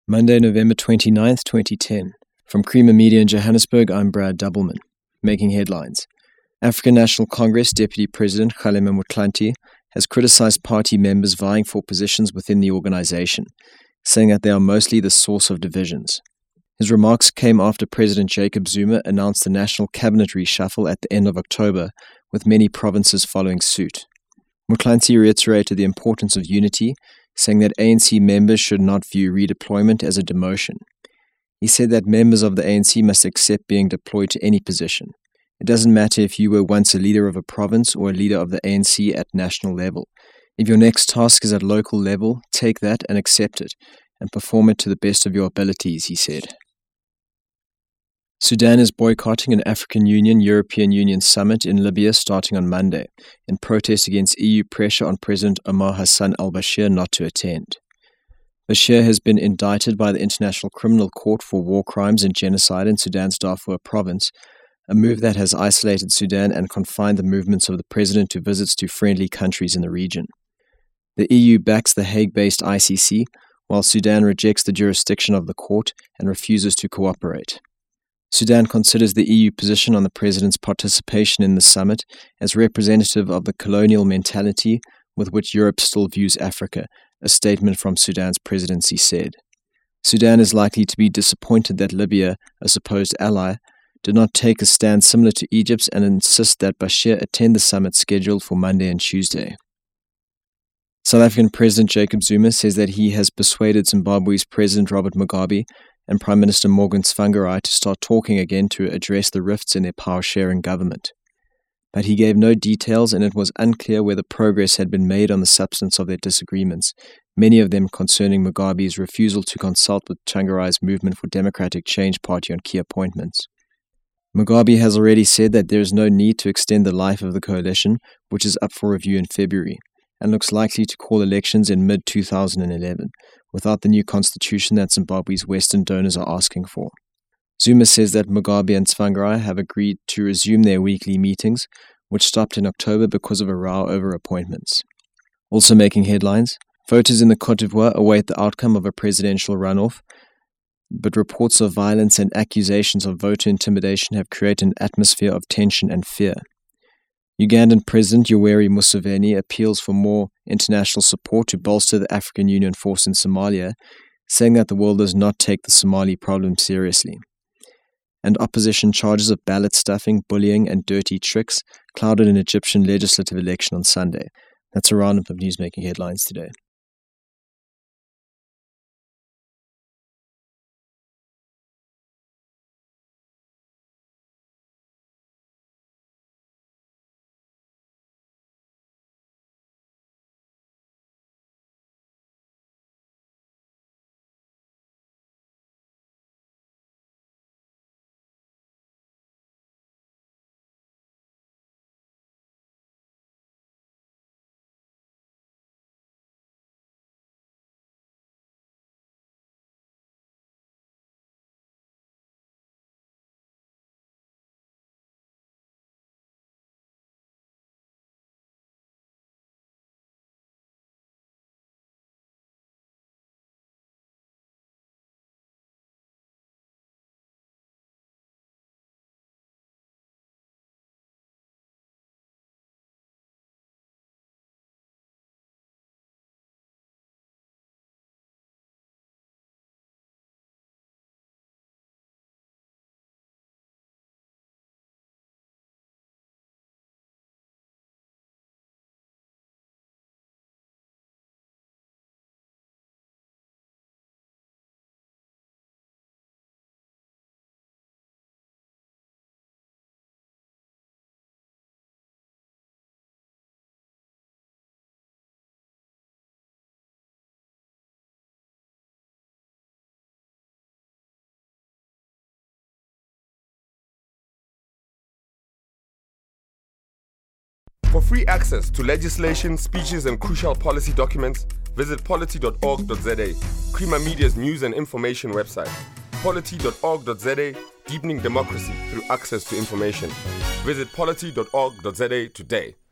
Monday, November 29th, 2010. From Creamer Media in Johannesburg, I'm Brad Doubleman. Making headlines. African National Congress Deputy President Kgalema Motlanthe has criticized party members vying for positions within the organization, saying that they are mostly the source of divisions. His remarks came after President Jacob Zuma announced the national cabinet reshuffle at the end of October, with many provinces following suit. Motlanthe reiterated the importance of unity, saying that ANC members should not view redeployment as a demotion. He said that members of the ANC must accept being deployed to any position. It doesn't matter if you were once a leader of a province or a leader of the ANC at national level. If your next task is at local level, take that and accept it, and perform it to the best of your abilities, he said. Sudan is boycotting an African Union-European Union summit in Libya starting on Monday, in protest against EU pressure on President Omar Hassan al-Bashir not to attend. Bashir has been indicted by the International Criminal Court for war crimes and genocide in Sudan's Darfur province, a move that has isolated Sudan and confined the movements of the president to visits to friendly countries in the region. The EU backs the Hague-based ICC, while Sudan rejects the jurisdiction of the court and refuses to cooperate. Sudan considers the EU position on the president's participation in the summit as representative of the colonial mentality with which Europe still views Africa, a statement from Sudan's presidency said. Sudan is likely to be disappointed that Libya, a supposed ally, did not take a stand similar to Egypt's and insist that Bashir attend the summit scheduled for Monday and Tuesday. South African President Jacob Zuma says that he has persuaded Zimbabwe's President Robert Mugabe and Prime Minister Morgan Tsvangirai to start talking again to address the rifts in their power-sharing government. But he gave no details, and it was unclear whether progress had been made on the substance of their disagreements, many of them concerning Mugabe's refusal to consult with Tsvangirai's Movement for Democratic Change party on key appointments. Mugabe has already said that there is no need to extend the life of the coalition, which is up for review in February, and looks likely to call elections in mid-2011, without the new constitution that Zimbabwe's Western donors are asking for. Zuma says that Mugabe and Tsvangirai have agreed to resume their weekly meetings, which stopped in October because of a row over appointments. Also making headlines, voters in the Côte d'Ivoire await the outcome of a presidential runoff, but reports of violence and accusations of voter intimidation have created an atmosphere of tension and fear. Ugandan President Yoweri Museveni appeals for more international support to bolster the African Union force in Somalia, saying that the world does not take the Somali problem seriously. And opposition charges of ballot stuffing, bullying, and dirty tricks clouded an Egyptian legislative election on Sunday. That's a roundup of news making headlines today. For free access to legislation, speeches, and crucial policy documents, visit polity.org.za, Creamer Media's news and information website. Polity.org.za, deepening democracy through access to information. Visit polity.org.za today.